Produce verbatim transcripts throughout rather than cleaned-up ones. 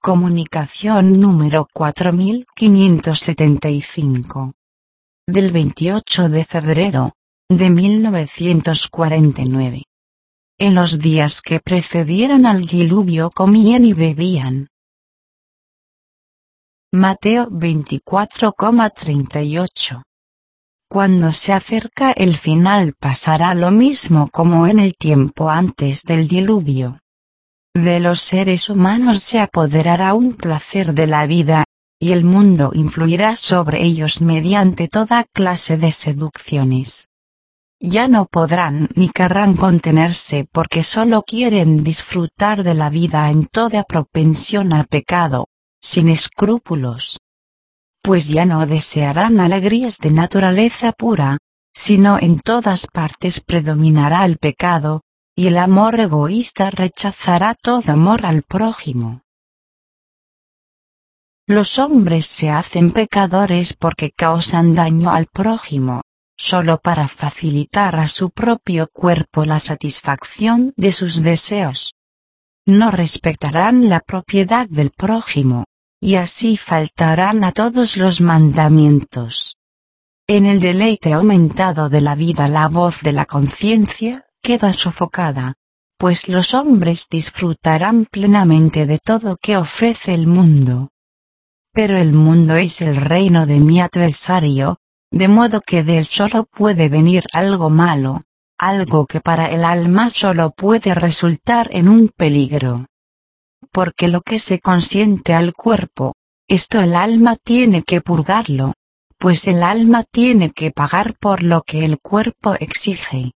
Comunicación número cuatro mil quinientos setenta y cinco. Del veintiocho de febrero, de mil novecientos cuarenta y nueve. En los días que precedieron al diluvio comían y bebían. Mateo veinticuatro, treinta y ocho. Cuando se acerca el final pasará lo mismo como en el tiempo antes del diluvio. De los seres humanos se apoderará un placer de la vida, y el mundo influirá sobre ellos mediante toda clase de seducciones. Ya no podrán ni querrán contenerse porque solo quieren disfrutar de la vida en toda propensión al pecado, sin escrúpulos. Pues ya no desearán alegrías de naturaleza pura, sino en todas partes predominará el pecado, y el amor egoísta rechazará todo amor al prójimo. Los hombres se hacen pecadores porque causan daño al prójimo, solo para facilitar a su propio cuerpo la satisfacción de sus deseos. No respetarán la propiedad del prójimo, y así faltarán a todos los mandamientos. En el deleite aumentado de la vida la voz de la conciencia queda sofocada, pues los hombres disfrutarán plenamente de todo que ofrece el mundo. Pero el mundo es el reino de mi adversario, de modo que de él solo puede venir algo malo, algo que para el alma solo puede resultar en un peligro. Porque lo que se consiente al cuerpo, esto el alma tiene que purgarlo, pues el alma tiene que pagar por lo que el cuerpo exige.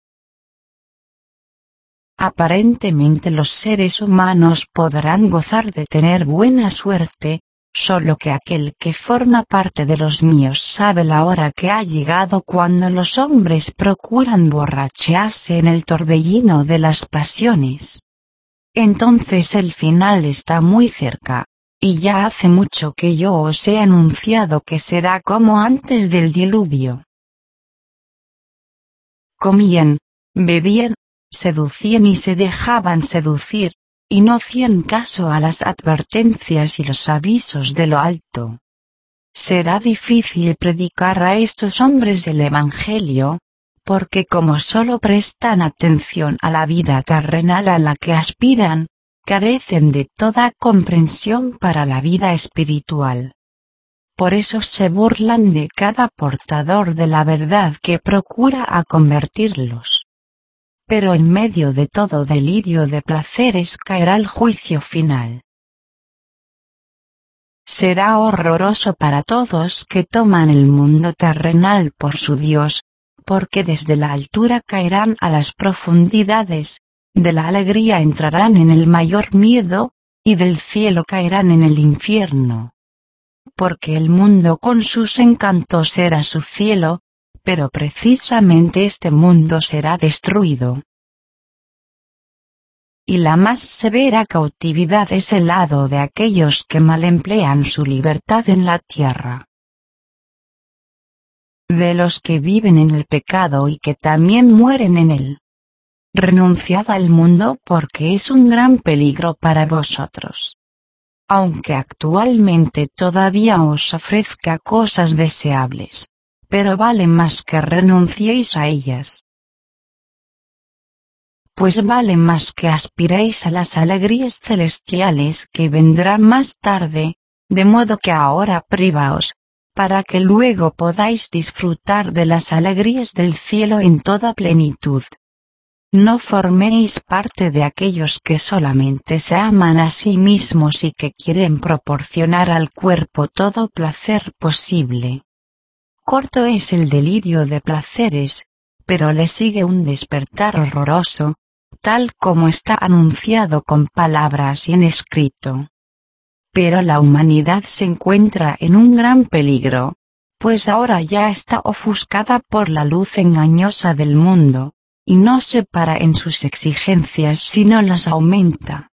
Aparentemente los seres humanos podrán gozar de tener buena suerte, solo que aquel que forma parte de los míos sabe la hora que ha llegado cuando los hombres procuran borrachearse en el torbellino de las pasiones. Entonces el final está muy cerca, y ya hace mucho que yo os he anunciado que será como antes del diluvio. Comían, bebían, seducían y se dejaban seducir, y no hacían caso a las advertencias y los avisos de lo alto. Será difícil predicar a estos hombres el Evangelio, porque como solo prestan atención a la vida terrenal a la que aspiran, carecen de toda comprensión para la vida espiritual. Por eso se burlan de cada portador de la verdad que procura a convertirlos. Pero en medio de todo delirio de placeres caerá el juicio final. Será horroroso para todos que toman el mundo terrenal por su Dios, porque desde la altura caerán a las profundidades, de la alegría entrarán en el mayor miedo, y del cielo caerán en el infierno. Porque el mundo con sus encantos era su cielo, pero precisamente este mundo será destruido. Y la más severa cautividad es el hado de aquellos que mal emplean su libertad en la tierra. De los que viven en el pecado y que también mueren en él. Renunciad al mundo porque es un gran peligro para vosotros. Aunque actualmente todavía os ofrezca cosas deseables, pero vale más que renunciéis a ellas. Pues vale más que aspiréis a las alegrías celestiales que vendrán más tarde, de modo que ahora privaos, para que luego podáis disfrutar de las alegrías del cielo en toda plenitud. No forméis parte de aquellos que solamente se aman a sí mismos y que quieren proporcionar al cuerpo todo placer posible. Corto es el delirio de placeres, pero le sigue un despertar horroroso, tal como está anunciado con palabras y en escrito. Pero la humanidad se encuentra en un gran peligro, pues ahora ya está ofuscada por la luz engañosa del mundo, y no se para en sus exigencias sino las aumenta.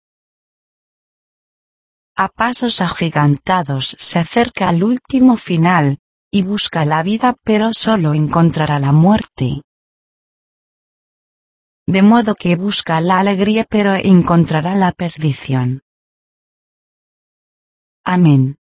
A pasos agigantados se acerca al último final, y busca la vida pero solo encontrará la muerte. De modo que busca la alegría pero encontrará la perdición. Amén.